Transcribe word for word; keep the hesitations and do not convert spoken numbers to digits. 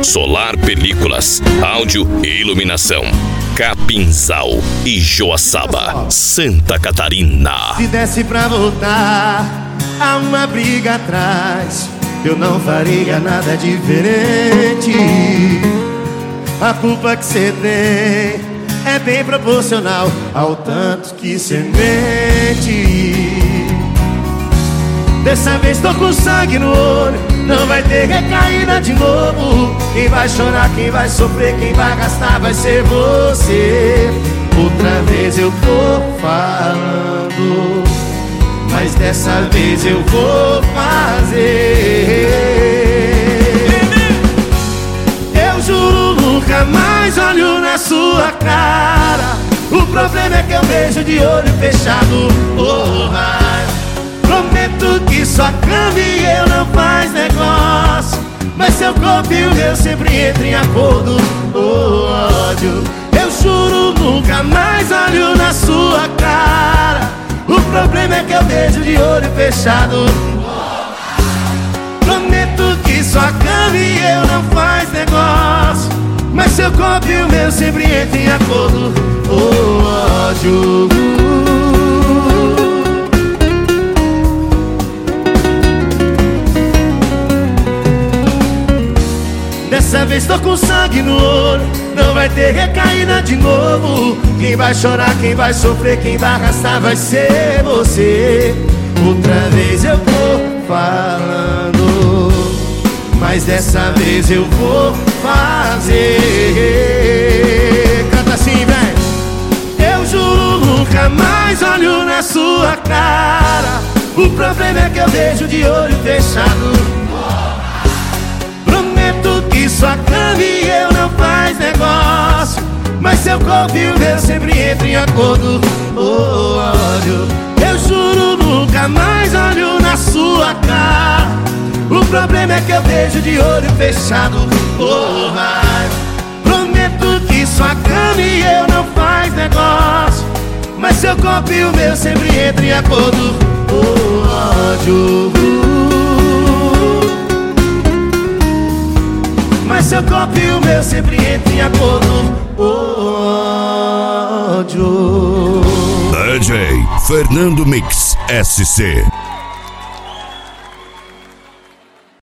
Solar Películas, áudio e iluminação. Capinzal e Joaçaba, Santa Catarina. Se desse pra voltar a uma briga atrás, eu não faria nada diferente. A culpa que cê tem é bem proporcional ao tanto que cê mente. Dessa vez tô com sangue no olho, não vai ter recaída de novo. Quem vai chorar, quem vai sofrer, quem vai gastar vai ser você. Outra vez eu tô falando, mas dessa vez eu vou fazer. Eu juro nunca mais olho na sua cara. O problema é que eu vejo de olho fechado. Oh, prometo que sua cama e eu não faz negócio, mas seu corpo e o meu sempre entram em acordo. Oh, ódio, eu juro nunca mais olho na sua cara. O problema é que eu vejo de olho fechado. Prometo que sua cama e eu não faz negócio, mas seu corpo e o meu sempre entram em acordo. Oh, ódio. Dessa vez tô com sangue no olho, não vai ter recaída de novo. Quem vai chorar, quem vai sofrer, quem vai arrastar vai ser você. Outra vez eu tô falando, mas dessa vez eu vou fazer. Canta assim, véi. Eu juro nunca mais olho na sua cara. O problema é que eu vejo de olho fechado. Sua cama e eu não faz negócio, mas seu corpo e o meu sempre entram em acordo. Oh, ódio, eu juro nunca mais olho na sua cara. O problema é que eu vejo de olho fechado. Oh, prometo que sua cama e eu não faz negócio, mas seu corpo e o meu sempre entram em acordo. Oh, ódio, mas seu corpo e o meu sempre entram em acordo. Ódio. D J Fernando Mix S C.